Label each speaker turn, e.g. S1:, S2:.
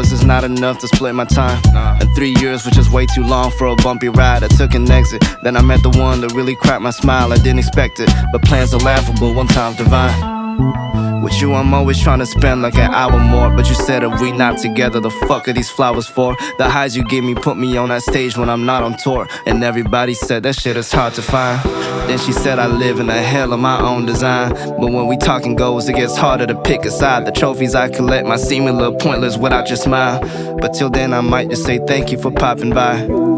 S1: hours is not enough to split my time. And 3 years was just way too long for a bumpy ride. I took an exit, then I met the one that really cracked my smile. I didn't expect it, but plans are laughable, one time's divine. With you, I'm always trying to spend like an hour more. But you said if we not together, the fuck are these flowers for? The highs you give me put me on that stage when I'm not on tour. And everybody said that shit is hard to find. Then she said I live in a hell of my own design. But when we talking goals, it gets harder to pick a side. The trophies I collect might seem a little pointless without your smile. But till then, I might just say thank you for popping by.